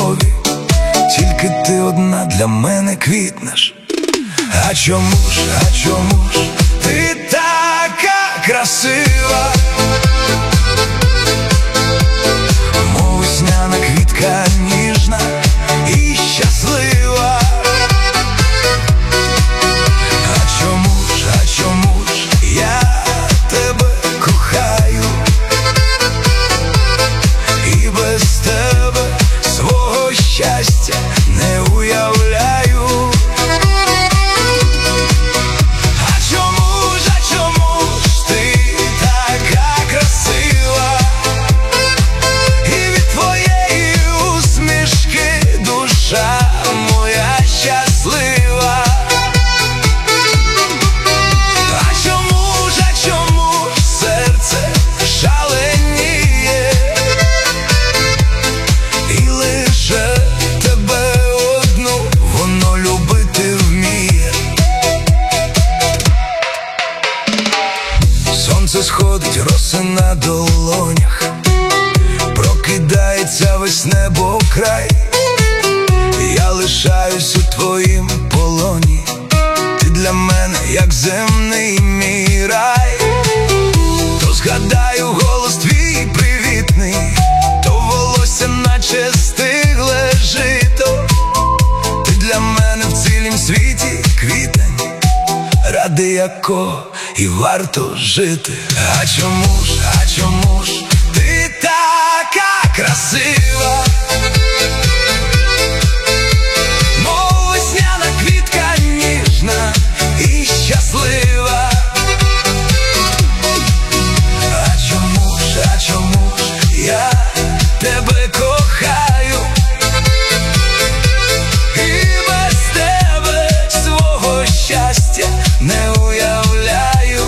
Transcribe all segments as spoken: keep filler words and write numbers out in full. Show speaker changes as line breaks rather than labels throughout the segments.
готові, тільки ти одна для мене квітнеш. А чому ж, а чому ж ти така красива, мов весняна квітка ніжна і щаслива. А чому ж, а чому ж я тебе кохаю, і без тебе свого щастя не уявляю. А чому ж, а чому ж ти така красива, і від твоєї усмішки душа моя щаслива. А чому ж, а чому ж серце шаленіє, і лише тебе одну воно любити вміє. Сонце сходить, роси на долонях, прокидається весь небо край. Я лишаюсь у твоїм полоні, ти для мене як земний мій рай. То згадаю голос твій привітний, то волосся наче стигле жито. Ти для мене в цілім світі квітень, ради якого і варто жити. А чому ж, а чому ж ти така красива, мов весняна квітка ніжна і щаслива. А чому ж, а чому ж я тебе кохаю, і без тебе свого щастя не уявляю.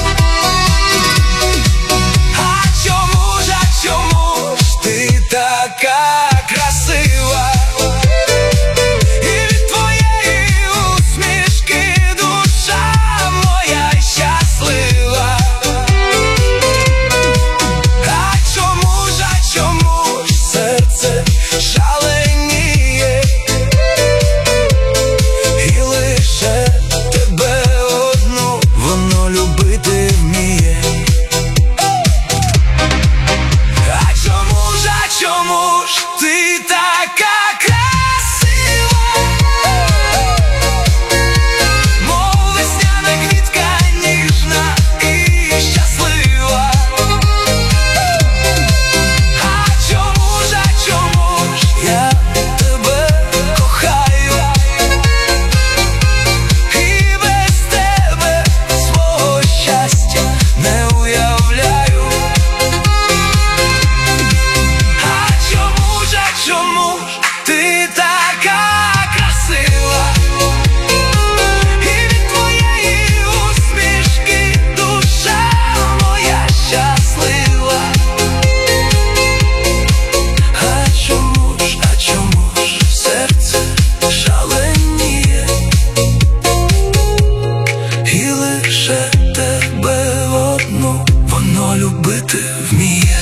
А чому ж, а чому ж ти така красива, і від твоєї усмішки душа моя щаслива. А чому ж, а чому ж серце шаленіє, і лише тебе одну воно любити вміє. А чому ж, а чому ж ти така красива, мов весняна квітка ніжна і щаслива. А чому ж, а чому ж я тебе кохаю, і без тебе свого щастя не уявляю. А чому ж, а чому ж ти така красива, і від твоєї усмішки душа моя щаслива. А чому ж, а чому ж серце шаленіє, і лише тебе одну воно любити вміє.